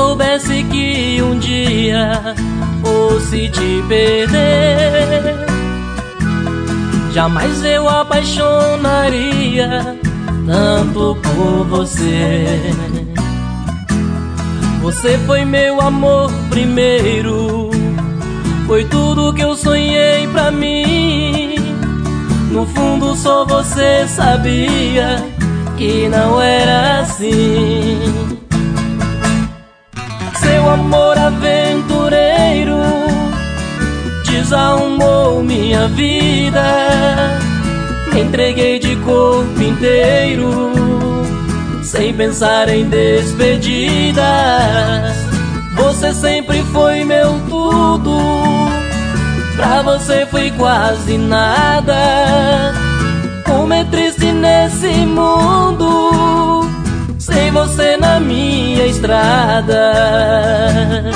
soubesse que um dia fosse te perder, jamais eu apaixonaria tanto por você. Você foi meu amor primeiro, foi tudo que eu sonhei pra mim. No fundo só você sabia que não era assim. Seu amor aventureiro desarrumou minha vida. Me entreguei de corpo inteiro, sem pensar em despedidas. Você sempre foi meu tudo, pra você fui quase nada. Como é triste nesse mundo, sem você na minha estrada.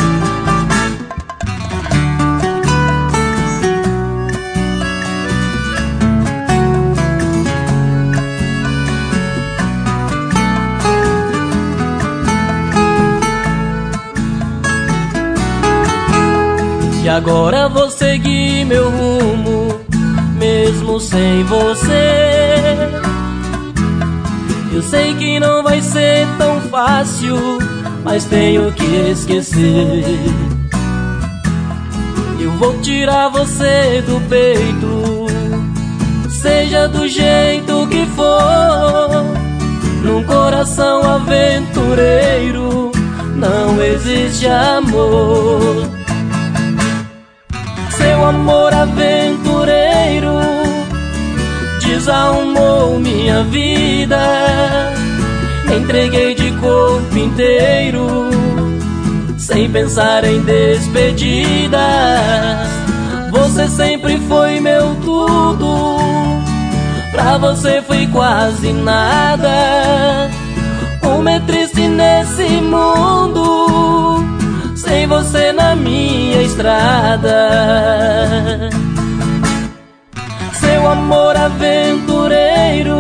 E agora vou seguir meu rumo, mesmo sem você. Eu sei que não vai ser tão fácil, mas tenho que esquecer. Eu vou tirar você do peito, seja do jeito que for. Num coração aventureiro não existe amor. Seu amor aventureiro desarrumou minha vida. Me entreguei de corpo inteiro, sem pensar em despedidas. Você sempre foi meu tudo, pra você fui quase nada. Como é triste nesse mundo, sem você na minha estrada. Seu amor aventureiro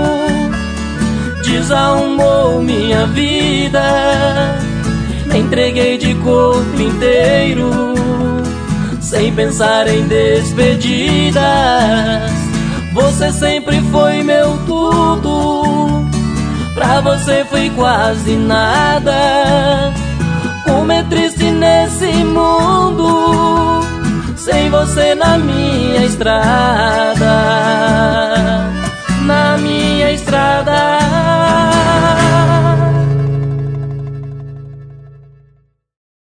desarrumou minha vida. Me entreguei de corpo inteiro, sem pensar em despedidas. Você sempre foi meu tudo, pra você fui quase nada. Como é triste nesse mundo, sem você na minha estrada.